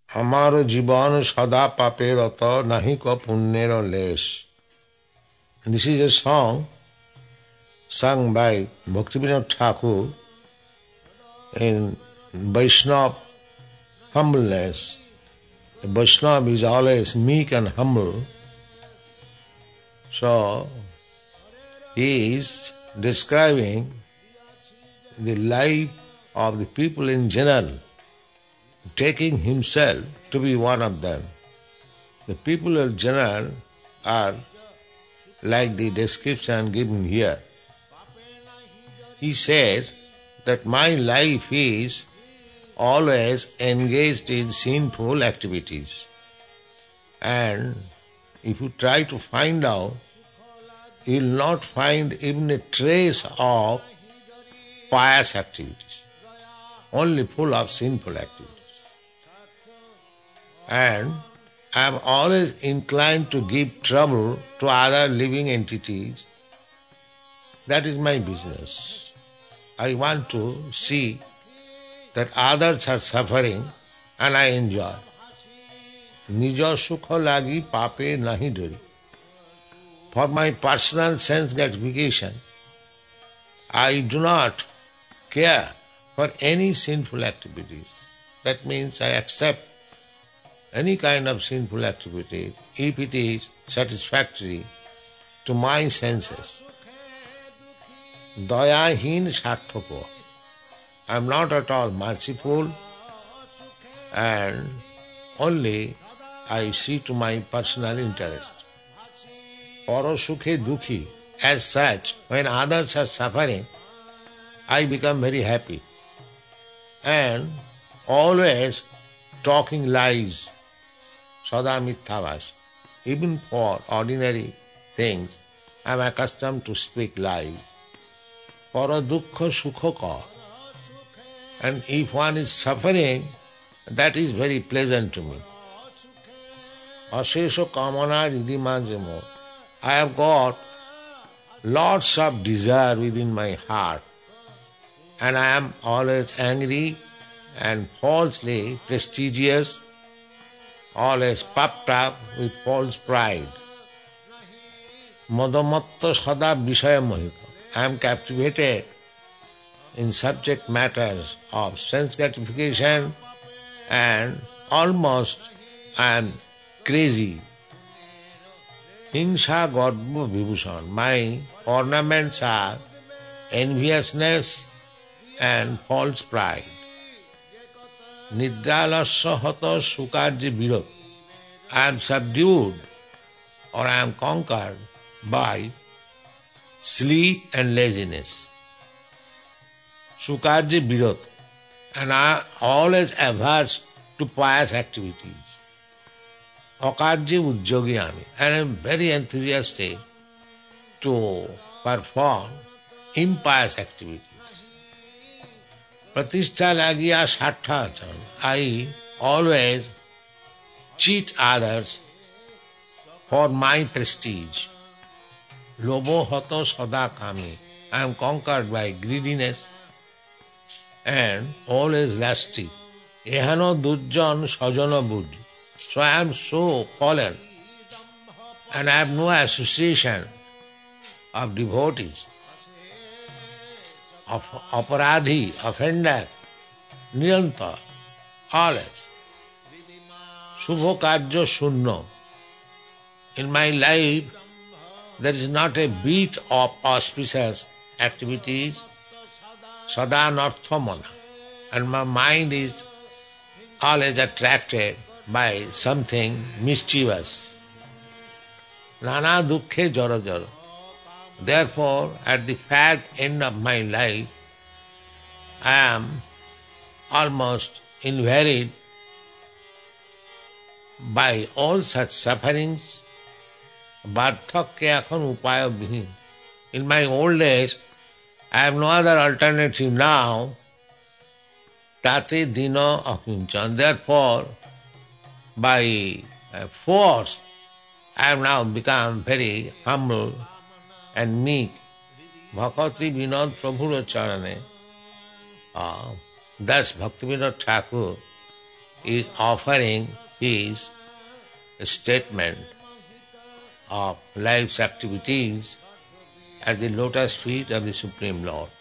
Amaro Jiban Sada Pape Rata Nahi Ko Punnero Les. This is a song sung by Bhaktivinoda Thakur in Vaishnava humbleness. The Vaishnava is always meek and humble. So, he is describing the life of the people in general, taking himself to be one of them. The people in general are like the description given here. He says that my life is always engaged in sinful activities. And if you try to find out, you will not find even a trace of pious activities, only full of sinful activities. And I am always inclined to give trouble to other living entities. That is my business. I want to see that others are suffering and I enjoy. Nijo sukha lagi pape nahi dori. For my personal sense gratification, I do not care for any sinful activities. That means I accept any kind of sinful activity if it is satisfactory to my senses. Dayahin sarthako. I am not at all merciful and only I see to my personal interest. Parasukhe dukhi. As such, when others are suffering, I become very happy. And always talking lies. Sada mithavas. Even for ordinary things, I am accustomed to speak lies. Para dukkha sukhaka. And if one is suffering, that is very pleasant to me. Ashesha kamana ridimajamo. I have got lots of desire within my heart, and I am always angry and falsely prestigious, always puffed up with false pride. Madamatta sada vishaya mohita. I am captivated in subject matters of sense gratification and almost I am crazy. Hinsha Garbha Vibhushan. My ornaments are enviousness and false pride. Nidralasya hata sukarji virot. I am subdued or I am conquered by sleep and laziness. Sukarji virot. And I am always averse to pious activities. Akarji Ujjogyami, and I am very enthusiastic to perform impious activities. Pratishtha lagiya sartha achan. I always cheat others for my prestige. Lobo hato sada kami. I am conquered by greediness and always lusty. Ehano dujjan sajana buddhi. So I am so fallen and I have no association of devotees, of aparadhi, offender, niyanta, always. Shubho karya shunno. In my life, there is not a beat of auspicious activities, sada narthamana, and my mind is always attracted by something mischievous. Nana dukkhe jara jara. Therefore, at the fag end of my life, I am almost invaried by all such sufferings. Bardhakya ekhon upaya bihin. In my old age, I have no other alternative now. Tate dina akinchan. Therefore, by force, I have now become very humble and meek. Bhakti Vinod Prabhura Charane. Thus Bhaktivinoda Thakur is offering his statement of life's activities at the lotus feet of the Supreme Lord.